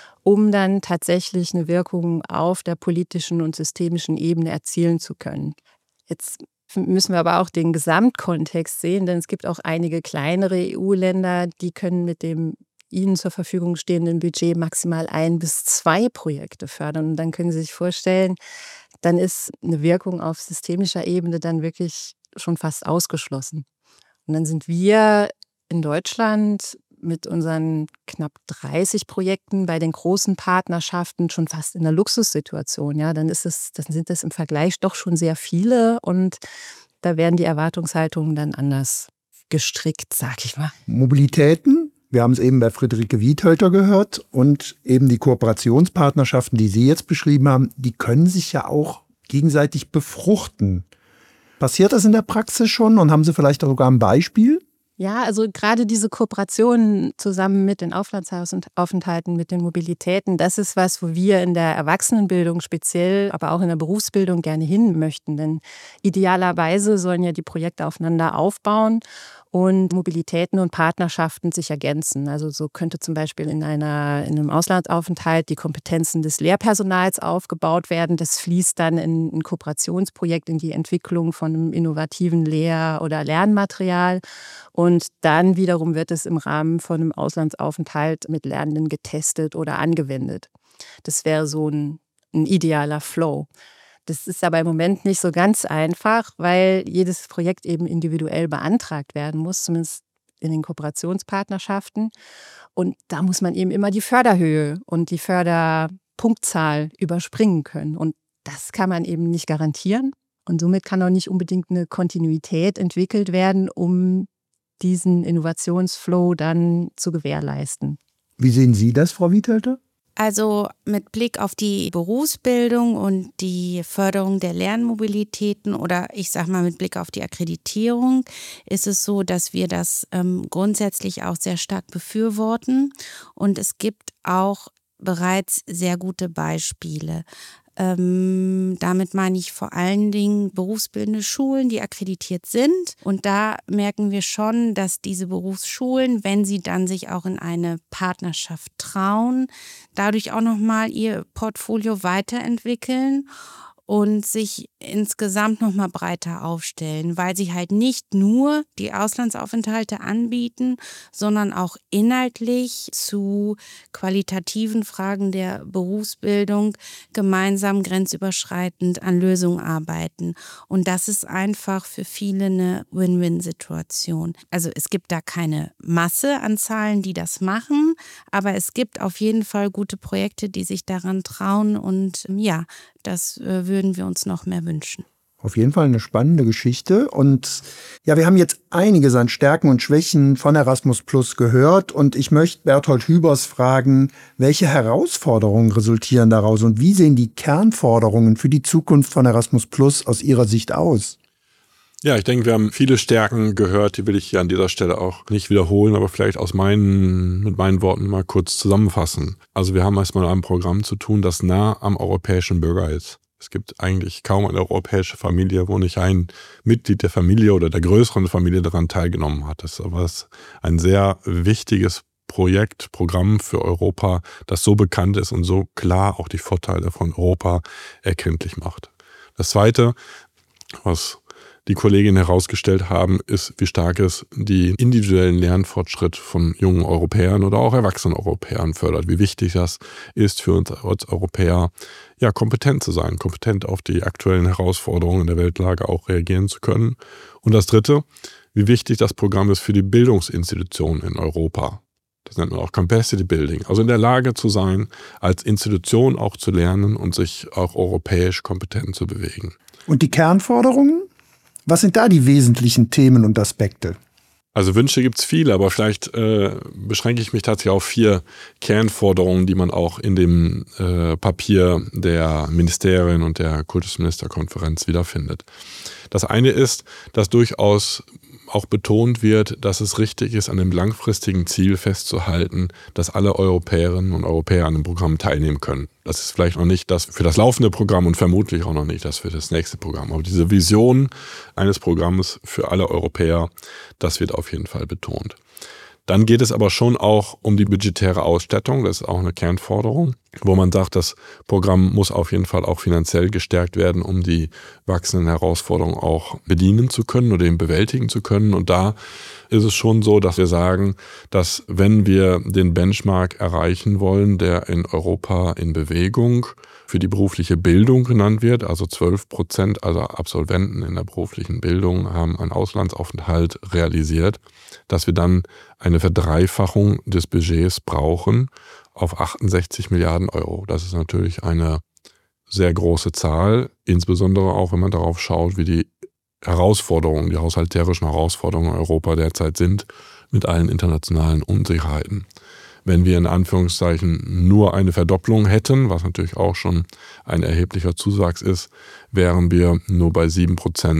um dann tatsächlich eine Wirkung auf der politischen und systemischen Ebene erzielen zu können. Jetzt müssen wir aber auch den Gesamtkontext sehen, denn es gibt auch einige kleinere E U-Länder, die können mit dem ihnen zur Verfügung stehenden Budget maximal ein bis zwei Projekte fördern. Und dann können Sie sich vorstellen, dann ist eine Wirkung auf systemischer Ebene dann wirklich schon fast ausgeschlossen. Und dann sind wir in Deutschland mit unseren knapp dreißig Projekten bei den großen Partnerschaften schon fast in einer Luxussituation. Ja, dann ist es, dann sind das im Vergleich doch schon sehr viele und da werden die Erwartungshaltungen dann anders gestrickt, sag ich mal. Mobilitäten, wir haben es eben bei Friederike Wiethölter gehört und eben die Kooperationspartnerschaften, die Sie jetzt beschrieben haben, die können sich ja auch gegenseitig befruchten. Passiert das in der Praxis schon und haben Sie vielleicht sogar ein Beispiel? Ja, also gerade diese Kooperation zusammen mit den Auslandsaufenthalten, mit den Mobilitäten, das ist was, wo wir in der Erwachsenenbildung speziell, aber auch in der Berufsbildung gerne hin möchten. Denn idealerweise sollen ja die Projekte aufeinander aufbauen und Mobilitäten und Partnerschaften sich ergänzen. Also so könnte zum Beispiel in, einer, in einem Auslandsaufenthalt die Kompetenzen des Lehrpersonals aufgebaut werden. Das fließt dann in ein Kooperationsprojekt, in die Entwicklung von einem innovativen Lehr- oder Lernmaterial. Und dann wiederum wird es im Rahmen von einem Auslandsaufenthalt mit Lernenden getestet oder angewendet. Das wäre so ein, ein idealer Flow. Das ist aber im Moment nicht so ganz einfach, weil jedes Projekt eben individuell beantragt werden muss, zumindest in den Kooperationspartnerschaften. Und da muss man eben immer die Förderhöhe und die Förderpunktzahl überspringen können. Und das kann man eben nicht garantieren. Und somit kann auch nicht unbedingt eine Kontinuität entwickelt werden, um diesen Innovationsflow dann zu gewährleisten. Wie sehen Sie das, Frau Wiethelte? Also mit Blick auf die Berufsbildung und die Förderung der Lernmobilitäten oder ich sag mal mit Blick auf die Akkreditierung ist es so, dass wir das ähm, grundsätzlich auch sehr stark befürworten und es gibt auch bereits sehr gute Beispiele. Ähm, damit meine ich vor allen Dingen berufsbildende Schulen, die akkreditiert sind. Und da merken wir schon, dass diese Berufsschulen, wenn sie dann sich auch in eine Partnerschaft trauen, dadurch auch nochmal ihr Portfolio weiterentwickeln und sich insgesamt nochmal breiter aufstellen, weil sie halt nicht nur die Auslandsaufenthalte anbieten, sondern auch inhaltlich zu qualitativen Fragen der Berufsbildung gemeinsam grenzüberschreitend an Lösungen arbeiten. Und das ist einfach für viele eine Win-Win-Situation. Also es gibt da keine Masse an Zahlen, die das machen, aber es gibt auf jeden Fall gute Projekte, die sich daran trauen und ja, das äh, würden wir uns noch mehr wünschen. Auf jeden Fall eine spannende Geschichte. Und ja, wir haben jetzt einiges an Stärken und Schwächen von Erasmus Plus gehört. Und ich möchte Berthold Hübers fragen, welche Herausforderungen resultieren daraus und wie sehen die Kernforderungen für die Zukunft von Erasmus Plus aus Ihrer Sicht aus? Ja, ich denke, wir haben viele Stärken gehört, die will ich hier an dieser Stelle auch nicht wiederholen, aber vielleicht aus meinen, mit meinen Worten mal kurz zusammenfassen. Also wir haben erstmal ein Programm zu tun, das nah am europäischen Bürger ist. Es gibt eigentlich kaum eine europäische Familie, wo nicht ein Mitglied der Familie oder der größeren Familie daran teilgenommen hat. Das ist aber ein sehr wichtiges Projekt, Programm für Europa, das so bekannt ist und so klar auch die Vorteile von Europa erkenntlich macht. Das Zweite, was die Kolleginnen herausgestellt haben, ist, wie stark es die individuellen Lernfortschritt von jungen Europäern oder auch erwachsenen Europäern fördert. Wie wichtig das ist für uns als Europäer, ja, kompetent zu sein, kompetent auf die aktuellen Herausforderungen in der Weltlage auch reagieren zu können. Und das Dritte, wie wichtig das Programm ist für die Bildungsinstitutionen in Europa. Das nennt man auch Capacity Building. Also in der Lage zu sein, als Institution auch zu lernen und sich auch europäisch kompetent zu bewegen. Und die Kernforderungen? Was sind da die wesentlichen Themen und Aspekte? Also Wünsche gibt es viele, aber vielleicht äh, beschränke ich mich tatsächlich auf vier Kernforderungen, die man auch in dem äh, Papier der Ministerien und der Kultusministerkonferenz wiederfindet. Das eine ist, dass durchaus auch betont wird, dass es richtig ist, an dem langfristigen Ziel festzuhalten, dass alle Europäerinnen und Europäer an dem Programm teilnehmen können. Das ist vielleicht noch nicht das für das laufende Programm und vermutlich auch noch nicht das für das nächste Programm. Aber diese Vision eines Programms für alle Europäer, das wird auf jeden Fall betont. Dann geht es aber schon auch um die budgetäre Ausstattung. Das ist auch eine Kernforderung, wo man sagt, das Programm muss auf jeden Fall auch finanziell gestärkt werden, um die wachsenden Herausforderungen auch bedienen zu können oder eben bewältigen zu können. Und da ist es schon so, dass wir sagen, dass wenn wir den Benchmark erreichen wollen, der in Europa in Bewegung für die berufliche Bildung genannt wird, also zwölf Prozent aller Absolventen in der beruflichen Bildung haben einen Auslandsaufenthalt realisiert, dass wir dann eine Verdreifachung des Budgets brauchen auf achtundsechzig Milliarden Euro. Das ist natürlich eine sehr große Zahl, insbesondere auch, wenn man darauf schaut, wie die Herausforderungen, die haushalterischen Herausforderungen in Europa derzeit sind, mit allen internationalen Unsicherheiten. Wenn wir in Anführungszeichen nur eine Verdopplung hätten, was natürlich auch schon ein erheblicher Zuwachs ist, wären wir nur bei sieben Prozent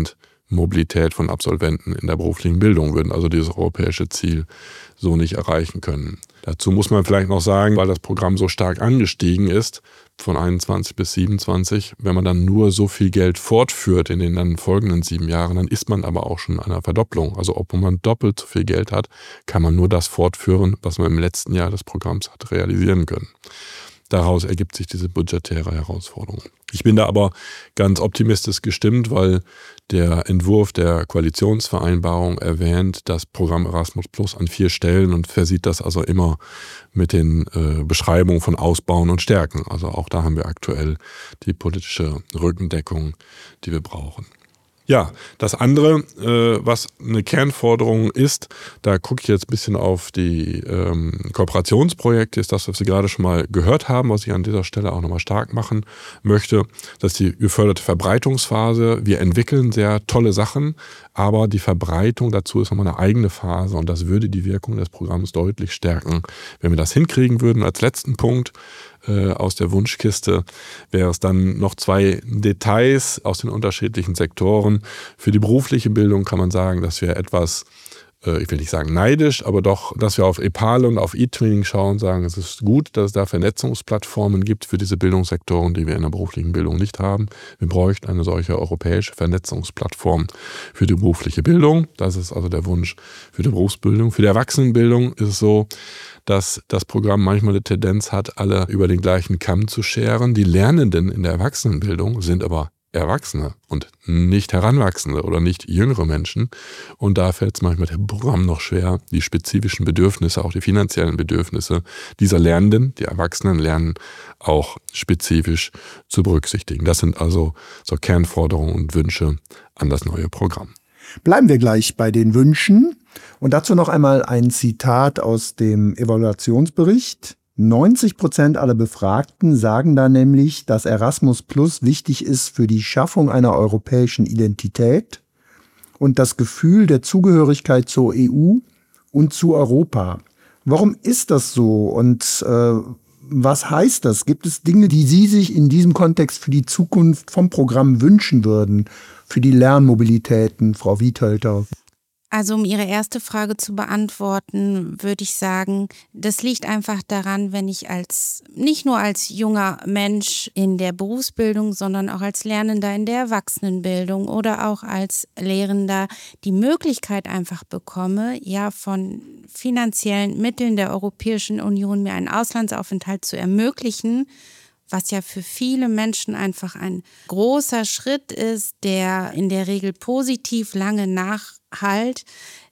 Mobilität von Absolventen in der beruflichen Bildung, würden also dieses europäische Ziel so nicht erreichen können. Dazu muss man vielleicht noch sagen, weil das Programm so stark angestiegen ist, von einundzwanzig bis siebenundzwanzig, wenn man dann nur so viel Geld fortführt in den dann folgenden sieben Jahren, dann ist man aber auch schon an einer Verdopplung. Also obwohl man doppelt so viel Geld hat, kann man nur das fortführen, was man im letzten Jahr des Programms hat realisieren können. Daraus ergibt sich diese budgetäre Herausforderung. Ich bin da aber ganz optimistisch gestimmt, weil der Entwurf der Koalitionsvereinbarung erwähnt das Programm Erasmus Plus an vier Stellen und versieht das also immer mit den äh, Beschreibungen von Ausbauen und Stärken. Also auch da haben wir aktuell die politische Rückendeckung, die wir brauchen. Ja, das andere, äh, was eine Kernforderung ist, da gucke ich jetzt ein bisschen auf die ähm, Kooperationsprojekte, ist das, was Sie gerade schon mal gehört haben, was ich an dieser Stelle auch nochmal stark machen möchte, dass die geförderte Verbreitungsphase, wir entwickeln sehr tolle Sachen, aber die Verbreitung dazu ist nochmal eine eigene Phase und das würde die Wirkung des Programms deutlich stärken. Wenn wir das hinkriegen würden, als letzten Punkt, aus der Wunschkiste wäre es dann noch zwei Details aus den unterschiedlichen Sektoren. Für die berufliche Bildung kann man sagen, dass wir etwas, ich will nicht sagen neidisch, aber doch, dass wir auf EPALE und auf E-Training schauen und sagen, es ist gut, dass es da Vernetzungsplattformen gibt für diese Bildungssektoren, die wir in der beruflichen Bildung nicht haben. Wir bräuchten eine solche europäische Vernetzungsplattform für die berufliche Bildung. Das ist also der Wunsch für die Berufsbildung. Für die Erwachsenenbildung ist es so, dass das Programm manchmal eine Tendenz hat, alle über den gleichen Kamm zu scheren. Die Lernenden in der Erwachsenenbildung sind aber Erwachsene und nicht Heranwachsende oder nicht jüngere Menschen. Und da fällt es manchmal dem Programm noch schwer, die spezifischen Bedürfnisse, auch die finanziellen Bedürfnisse dieser Lernenden, die Erwachsenen lernen, auch spezifisch zu berücksichtigen. Das sind also so Kernforderungen und Wünsche an das neue Programm. Bleiben wir gleich bei den Wünschen und dazu noch einmal ein Zitat aus dem Evaluationsbericht. neunzig Prozent aller Befragten sagen da nämlich, dass Erasmus Plus wichtig ist für die Schaffung einer europäischen Identität und das Gefühl der Zugehörigkeit zur E U und zu Europa. Warum ist das so und äh, was heißt das? Gibt es Dinge, die Sie sich in diesem Kontext für die Zukunft vom Programm wünschen würden, für die Lernmobilitäten, Frau Wietholter? Also um Ihre erste Frage zu beantworten, würde ich sagen, das liegt einfach daran, wenn ich als nicht nur als junger Mensch in der Berufsbildung, sondern auch als Lernender in der Erwachsenenbildung oder auch als Lehrender die Möglichkeit einfach bekomme, ja von finanziellen Mitteln der Europäischen Union mir einen Auslandsaufenthalt zu ermöglichen, was ja für viele Menschen einfach ein großer Schritt ist, der in der Regel positiv lange nachhalt,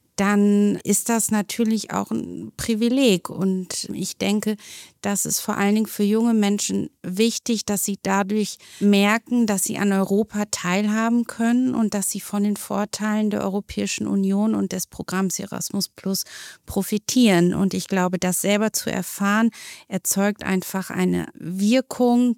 dann ist das natürlich auch ein Privileg. Und ich denke, das ist vor allen Dingen für junge Menschen wichtig, dass sie dadurch merken, dass sie an Europa teilhaben können und dass sie von den Vorteilen der Europäischen Union und des Programms Erasmus Plus profitieren. Und ich glaube, das selber zu erfahren, erzeugt einfach eine Wirkung,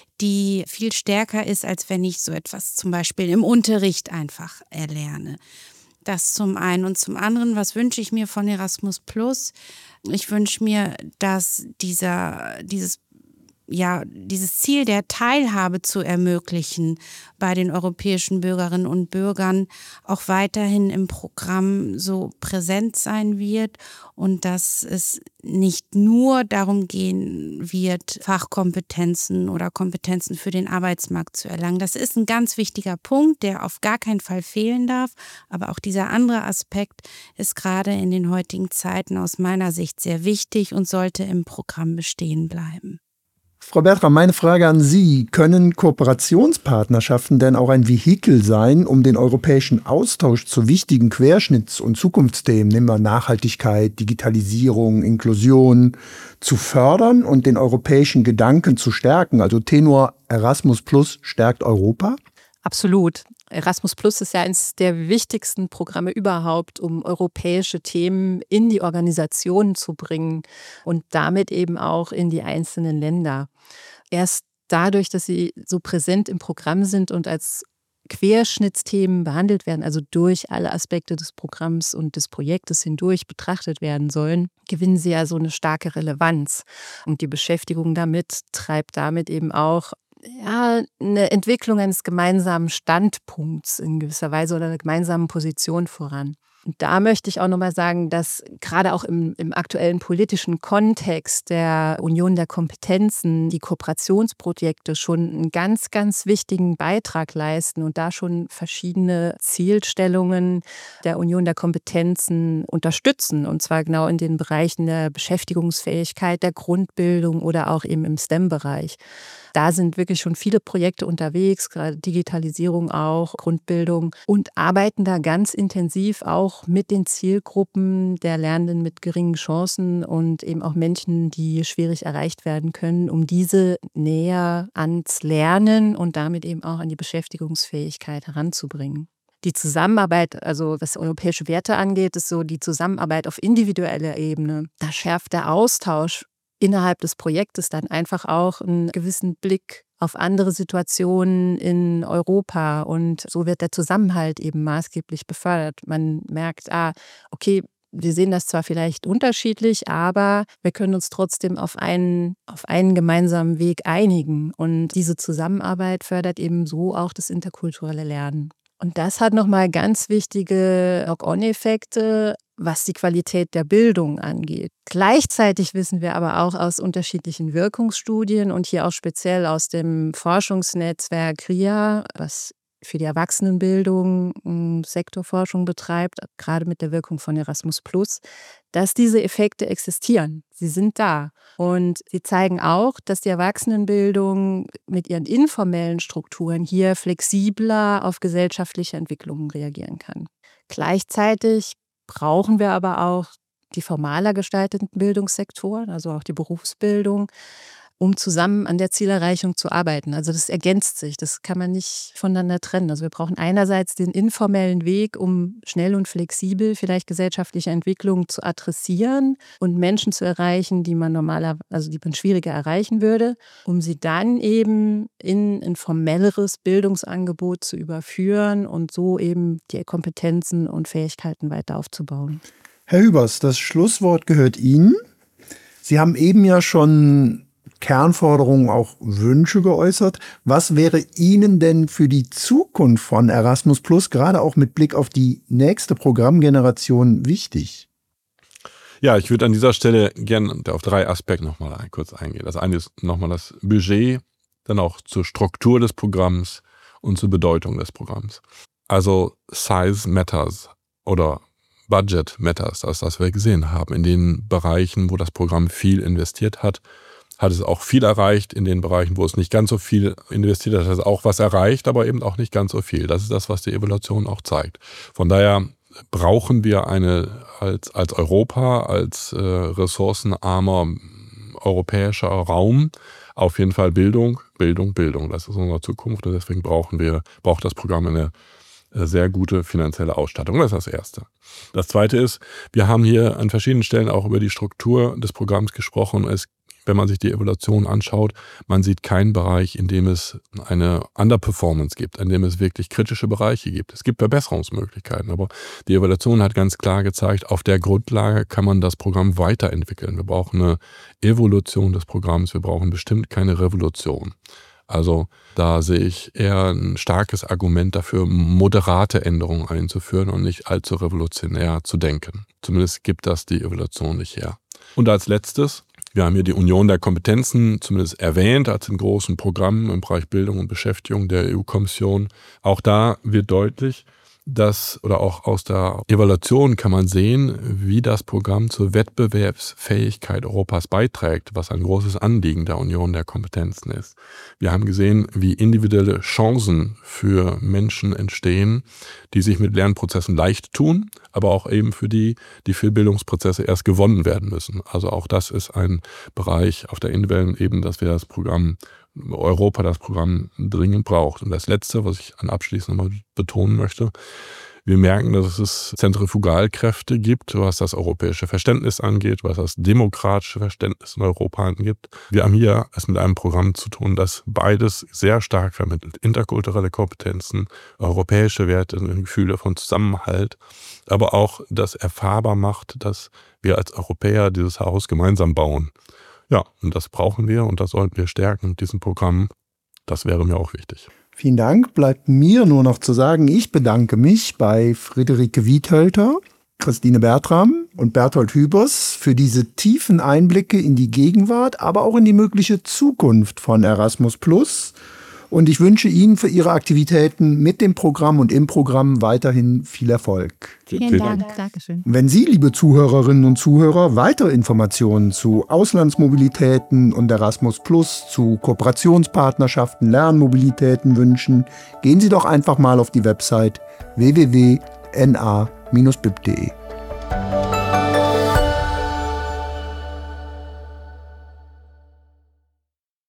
die viel stärker ist, als wenn ich so etwas zum Beispiel im Unterricht einfach erlerne. Das zum einen und zum anderen, was wünsche ich mir von Erasmus Plus? Ich wünsche mir, dass dieser, dieses, ja, dieses Ziel der Teilhabe zu ermöglichen bei den europäischen Bürgerinnen und Bürgern auch weiterhin im Programm so präsent sein wird und dass es nicht nur darum gehen wird, Fachkompetenzen oder Kompetenzen für den Arbeitsmarkt zu erlangen. Das ist ein ganz wichtiger Punkt, der auf gar keinen Fall fehlen darf. Aber auch dieser andere Aspekt ist gerade in den heutigen Zeiten aus meiner Sicht sehr wichtig und sollte im Programm bestehen bleiben. Frau Bertram, meine Frage an Sie. Können Kooperationspartnerschaften denn auch ein Vehikel sein, um den europäischen Austausch zu wichtigen Querschnitts- und Zukunftsthemen, nehmen wir Nachhaltigkeit, Digitalisierung, Inklusion, zu fördern und den europäischen Gedanken zu stärken? Also Tenor Erasmus Plus stärkt Europa? Absolut. Erasmus Plus ist ja eines der wichtigsten Programme überhaupt, um europäische Themen in die Organisationen zu bringen und damit eben auch in die einzelnen Länder. Erst dadurch, dass sie so präsent im Programm sind und als Querschnittsthemen behandelt werden, also durch alle Aspekte des Programms und des Projektes hindurch betrachtet werden sollen, gewinnen sie ja so eine starke Relevanz. Und die Beschäftigung damit treibt damit eben auch ja, eine Entwicklung eines gemeinsamen Standpunkts in gewisser Weise oder einer gemeinsamen Position voran. Und da möchte ich auch nochmal sagen, dass gerade auch im, im aktuellen politischen Kontext der Union der Kompetenzen die Kooperationsprojekte schon einen ganz, ganz wichtigen Beitrag leisten und da schon verschiedene Zielstellungen der Union der Kompetenzen unterstützen. Und zwar genau in den Bereichen der Beschäftigungsfähigkeit, der Grundbildung oder auch eben im S T E M-Bereich. Da sind wirklich schon viele Projekte unterwegs, gerade Digitalisierung auch, Grundbildung und arbeiten da ganz intensiv auch mit den Zielgruppen der Lernenden mit geringen Chancen und eben auch Menschen, die schwierig erreicht werden können, um diese näher ans Lernen und damit eben auch an die Beschäftigungsfähigkeit heranzubringen. Die Zusammenarbeit, also was europäische Werte angeht, ist so die Zusammenarbeit auf individueller Ebene. Da schärft der Austausch innerhalb des Projektes dann einfach auch einen gewissen Blick auf andere Situationen in Europa. Und so wird der Zusammenhalt eben maßgeblich befördert. Man merkt, ah, okay, wir sehen das zwar vielleicht unterschiedlich, aber wir können uns trotzdem auf einen, auf einen gemeinsamen Weg einigen. Und diese Zusammenarbeit fördert eben so auch das interkulturelle Lernen. Und das hat nochmal ganz wichtige Knock-on-Effekte, was die Qualität der Bildung angeht. Gleichzeitig wissen wir aber auch aus unterschiedlichen Wirkungsstudien und hier auch speziell aus dem Forschungsnetzwerk R I A, was für die Erwachsenenbildung Sektorforschung betreibt, gerade mit der Wirkung von Erasmus plus, dass diese Effekte existieren. Sie sind da. Und sie zeigen auch, dass die Erwachsenenbildung mit ihren informellen Strukturen hier flexibler auf gesellschaftliche Entwicklungen reagieren kann. Gleichzeitig brauchen wir aber auch die formaler gestalteten Bildungssektoren, also auch die Berufsbildung, um zusammen an der Zielerreichung zu arbeiten. Also das ergänzt sich, das kann man nicht voneinander trennen. Also wir brauchen einerseits den informellen Weg, um schnell und flexibel vielleicht gesellschaftliche Entwicklungen zu adressieren und Menschen zu erreichen, die man normaler, also die man schwieriger erreichen würde, um sie dann eben in ein formelleres Bildungsangebot zu überführen und so eben die Kompetenzen und Fähigkeiten weiter aufzubauen. Herr Hübers, das Schlusswort gehört Ihnen. Sie haben eben ja schon Kernforderungen, auch Wünsche geäußert. Was wäre Ihnen denn für die Zukunft von Erasmus plus, gerade auch mit Blick auf die nächste Programmgeneration, wichtig? Ja, ich würde an dieser Stelle gerne auf drei Aspekte nochmal kurz eingehen. Das eine ist nochmal das Budget, dann auch zur Struktur des Programms und zur Bedeutung des Programms. Also Size matters oder Budget matters, das, was wir gesehen haben. In den Bereichen, wo das Programm viel investiert hat, hat es auch viel erreicht. In den Bereichen, wo es nicht ganz so viel investiert hat, hat es auch was erreicht, aber eben auch nicht ganz so viel. Das ist das, was die Evaluation auch zeigt. Von daher brauchen wir eine als, als Europa, als äh, ressourcenarmer europäischer Raum auf jeden Fall Bildung, Bildung, Bildung. Das ist unsere Zukunft und deswegen brauchen wir, braucht das Programm eine sehr gute finanzielle Ausstattung. Das ist das Erste. Das Zweite ist, wir haben hier an verschiedenen Stellen auch über die Struktur des Programms gesprochen. Es Wenn man sich die Evaluation anschaut, man sieht keinen Bereich, in dem es eine Underperformance gibt, in dem es wirklich kritische Bereiche gibt. Es gibt Verbesserungsmöglichkeiten, aber die Evaluation hat ganz klar gezeigt, auf der Grundlage kann man das Programm weiterentwickeln. Wir brauchen eine Evolution des Programms, wir brauchen bestimmt keine Revolution. Also da sehe ich eher ein starkes Argument dafür, moderate Änderungen einzuführen und nicht allzu revolutionär zu denken. Zumindest gibt das die Evaluation nicht her. Und als letztes, wir haben hier die Union der Kompetenzen zumindest erwähnt als ein großen Programm im Bereich Bildung und Beschäftigung der E U-Kommission. Auch da wird deutlich, dass, oder auch aus der Evaluation kann man sehen, wie das Programm zur Wettbewerbsfähigkeit Europas beiträgt, was ein großes Anliegen der Union der Kompetenzen ist. Wir haben gesehen, wie individuelle Chancen für Menschen entstehen, die sich mit Lernprozessen leicht tun, aber auch eben für die, die für Bildungsprozesse erst gewonnen werden müssen. Also auch das ist ein Bereich auf der individuellen Ebene, dass wir das Programm Europa das Programm dringend braucht. Und das Letzte, was ich abschließend nochmal betonen möchte, wir merken, dass es Zentrifugalkräfte gibt, was das europäische Verständnis angeht, was das demokratische Verständnis in Europa angeht. Wir haben hier es mit einem Programm zu tun, das beides sehr stark vermittelt. Interkulturelle Kompetenzen, europäische Werte, Gefühle von Zusammenhalt, aber auch das erfahrbar macht, dass wir als Europäer dieses Haus gemeinsam bauen. Ja, und das brauchen wir und das sollten wir stärken mit diesem Programm. Das wäre mir auch wichtig. Vielen Dank. Bleibt mir nur noch zu sagen, ich bedanke mich bei Friederike Wiethölter, Christine Bertram und Berthold Hübers für diese tiefen Einblicke in die Gegenwart, aber auch in die mögliche Zukunft von Erasmus Plus. Und ich wünsche Ihnen für Ihre Aktivitäten mit dem Programm und im Programm weiterhin viel Erfolg. Vielen Dank. Dankeschön. Wenn Sie, liebe Zuhörerinnen und Zuhörer, weitere Informationen zu Auslandsmobilitäten und Erasmus Plus, zu Kooperationspartnerschaften, Lernmobilitäten wünschen, gehen Sie doch einfach mal auf die Website w w w punkt n a bindestrich b i p punkt d e.